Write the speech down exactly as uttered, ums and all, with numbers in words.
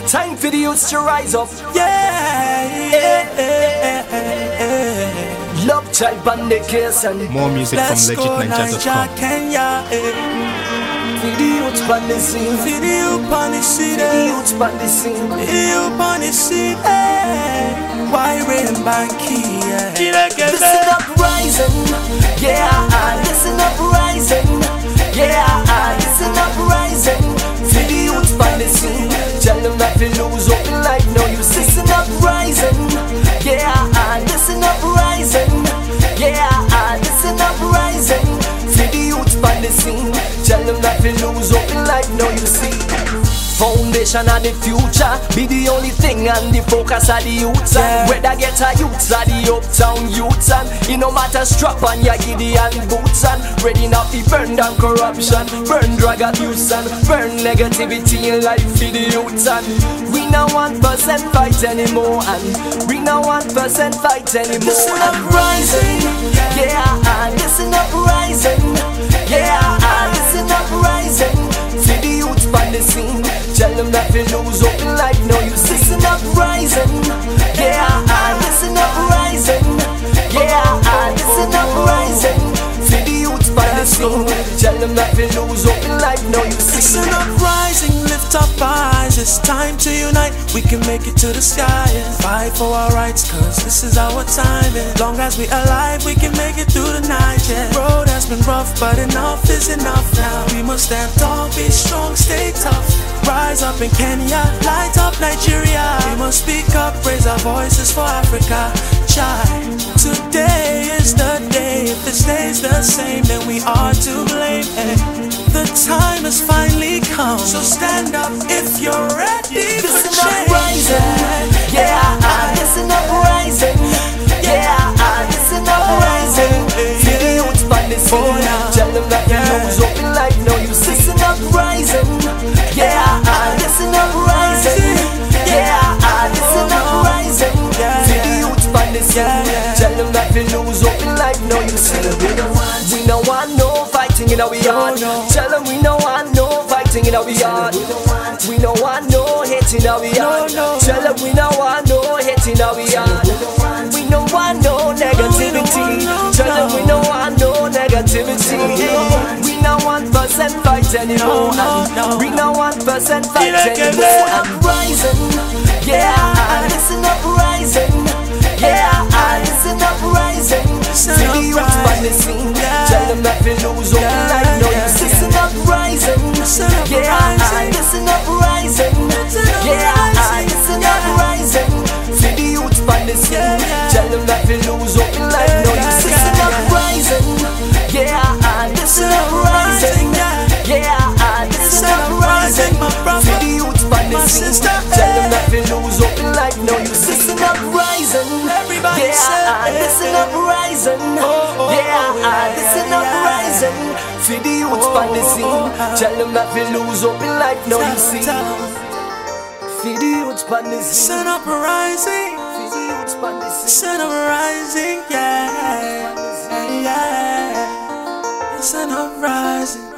Time for the youths to rise up. Yeah, yeah, yeah, yeah. Love child on the case and more music from legit ninja dot com. Kenya, eh. for the youths on the scene. For the youth on the scene, For the eh. youths on the scene. For the youth on the scene, eh. Why rain banky, eh. Listen up, rising. Yeah, listen up, rising. Yeah, listen up, rising. For the youths on the scene. Tell them not to lose hope in life. No, you listen up, rising. Yeah, listen up, rising. Yeah, listen up, rising. For the youths on the scene. Tell them not to lose hope in life. No, you see. Foundation of the future be the only thing and the focus of the youths. Yeah. Whether get a youths or the uptown youths, and it no matter strap on your Gideon boots and ready now to burn down corruption, burn drug abuse and burn negativity in life for the youths. And we no one percent fight anymore, and we no one percent fight anymore. Listen up, rising. Yeah, listen up, rising. Yeah, listen up, rising. For the youths on the scene. Tell them that they lose hope in life. No, you listen up, rising. Yeah, listen up, rising. Yeah, listen up, rising. For the youths on the scene. Tell them that they lose hope in life. No, you listen up, rising. Lift up our eyes. It's time to unite. We can make it to the sky and fight for our rights, cause this is our time. And long as we alive, we can make it through the night. Yeah, road has been rough, but enough is enough now. We must stand tall, be strong, stay tough. Rise up in Kenya, light up Nigeria. We must speak up, raise our voices for Africa. Child, today is the day. If it stays the same, then we are to blame. Hey, the time has finally come, so stand up if you're ready for listen change. Up, rising. Yeah, listen up, rising. Yeah, listen up, rising. For the youths on the scene. Tell them that you lose hope in life. No, you listen up, rising. Yeah, listen up, rising. Yeah, listen up, rising. For the youths on the scene. Tell them that you lose hope in life. No, you see. We no want no fighting in our yard. Tell them we no want no fighting in our yard. We no want no hate in our yard. Tell them we no want no hate in our yard. We no want no negativity. Tell them we no want no negativity. We no one percent fight anymore. We no one percent fight anymore. I'm rising. Yeah, listen up, rising. Yeah, listen up, rising. See the youths on the scene. Tell them that they lose hope in life. No, you listen up, rising. Yeah, listen up, rising. Yeah, listen up, rising. See the youths on the scene. Tell them that they lose hope in life. No, you listen up, rising. Yeah, listen up, rising. Yeah, listen up, rising. See the youths on the scene. Tell them that they lose hope in life. No, you listen up, rising. Yeah, listen up, rising. Yeah, listen up, rising. For the youths on the scene. Tell them that they lose hope in life. No, you see. For the youths on the scene. Listen up, rising. For the youths on the scene. Listen up, rising. Yeah, yeah. Listen up, rising.